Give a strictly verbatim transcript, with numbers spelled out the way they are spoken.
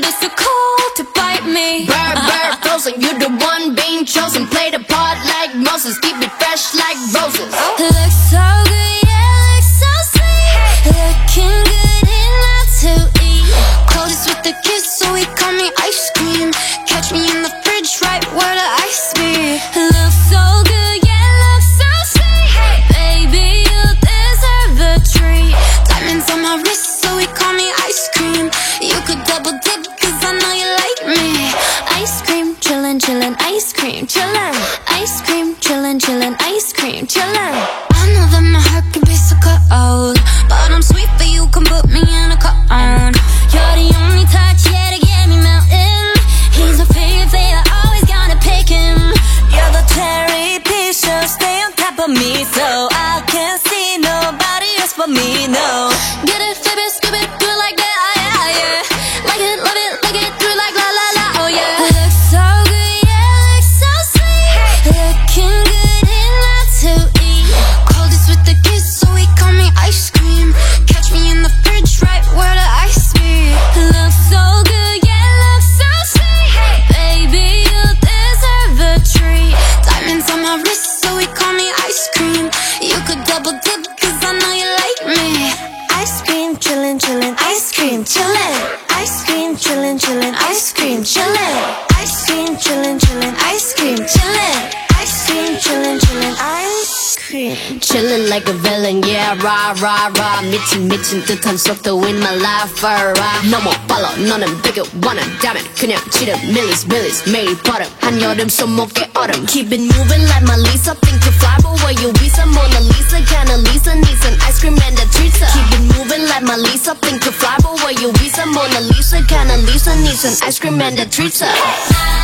but it's too cold to bite me. Bird, bird, frozen, you the one being chosen. Play the part like Moses, keep it fresh like roses. Looks so good, yeah, looks so sweet. Looking good enough to eat. Coldest with the kiss, so he call me ice cream. Catch me in the fridge, right where the ice be. Looks so good, yeah, looks so sweet. Baby, you deserve a treat. Diamonds on my wrist, so he call me ice cream. You could double dip, cause I know you like me. Ice cream, chillin', chillin', ice cream, chillin'. Ice cream, chillin', chillin', ice cream, chillin'. I know that my heart can be so cold, but I'm sweet for you, come put me in a cone. You're the only touch, yeah, to get me melting. He's my favorite flavor, always gotta pick him. You're the cherry piece, so stay on top of me, so I can't see nobody else but me, no. Get it, flip it, skip it, do it like that, yeah, yeah. Like it, love it, like it, do it like la la la, oh yeah. Looks so good, yeah, looks so sweet. Looking good enough to eat. Coldest with the kiss, so he call me ice cream. Catch me in the fridge, right where the ice be. Looks so good, yeah, looks so sweet. Baby, you deserve a treat. Diamonds on my wrist, so he call me ice cream. You could double dip, cause I know you like me. Ice cream, chillin', chillin', ice cream, chillin'. Ice cream, chillin', chillin', ice cream, chillin'. Ice cream, chillin', chillin', ice cream, chillin'. Ice cream, chillin', chillin', ice cream. Chillin' like a villain, yeah, rah, rah, rah. 미친, 미친 듯한 속도 in my life, alright. No more follow, 너는 bigger, wanna damn it. 그냥 치름, millies, millies, 매일 버릇. 한여름 손목에 얼음. Keep it moving like my Lisa. Think you fly, but where you visa? Mona Lisa, kinda Lisa, needs an ice cream and a treat. Keep it moving like my Lisa. Think you fly, but where you visa? Mona Lisa, kinda Lisa, needs an ice cream and a treat.